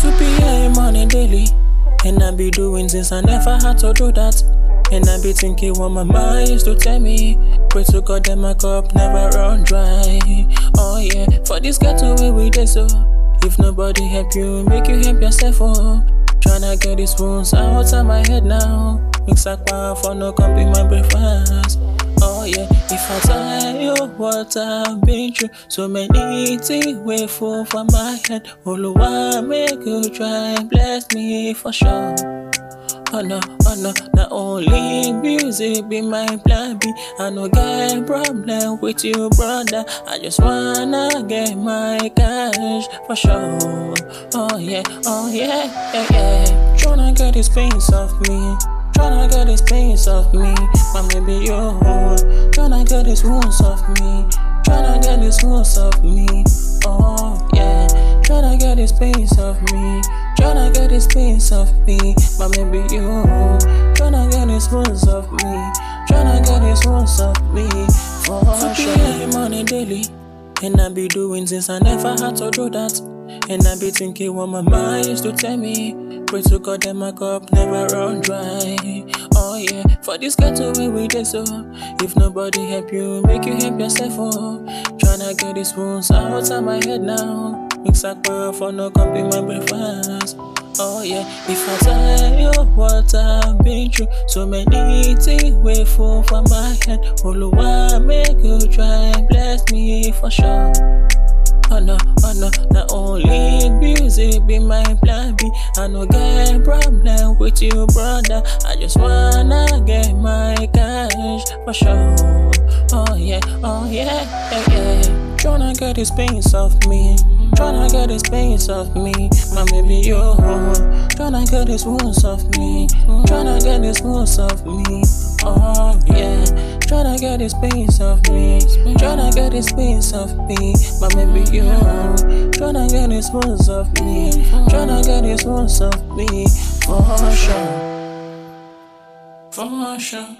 2 p.m. on a daily, and I be doing things I never had to do that. And I be thinking what my mind used to tell me. Pray to God that my cup never run dry. Oh yeah, for this getaway we did so. If nobody help you, make you help yourself. Oh, tryna get these wounds out of my head now. Mix a power for no come be my breakfast. Oh yeah, if I tell you what I've been through, so many things way full for my head. Oluwa make you try and bless me for sure. Oh no, not only music be my plan B. I no get problem with you, brother. I just wanna get my cash for sure. Oh yeah, yeah, yeah. Tryna get this pains off me. Tryna get this pains off me. But maybe you tryna get this wounds off me. Tryna get this wounds off me. Oh yeah. Tryna get this pains off me. Tryna get this pains off me. But maybe you tryna get this wounds off me. Tryna get this wounds off me. For sure. I'm on a daily, and I be doing things I never had to do that. And I be thinking what my mind used to tell me. Pray to God that my cup never run dry. Oh yeah, for this getaway we did so. If nobody help you, make you help yourself. Oh, tryna get these wounds out of my head now. Mix a power for no come be my breakfast. Oh yeah, if I tell you what I've been through, so many things way full for my head. Oluwa make you try and bless me for sure. Oh no, not only music be my plan B. I no get problem with you, brother. I just wanna get my cash for sure. Oh yeah, yeah, yeah. Tryna get this pains off me. Tryna get this pains off me. But maybe you tryna get this wounds off me. Tryna get this wounds off me. Oh yeah. Tryna get this pains off me. Tryna get this pains off me. But maybe you tryna get this wounds off me. Tryna get this wounds off me. For sure. For sure.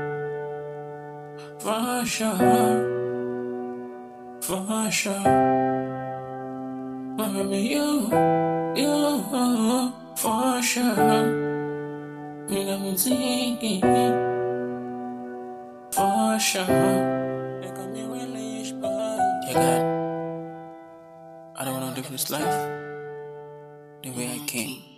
For sure. For sure. But maybe you for sure. You got me thinking. For sure. You got me really dear God, I don't wanna live this life the way I came.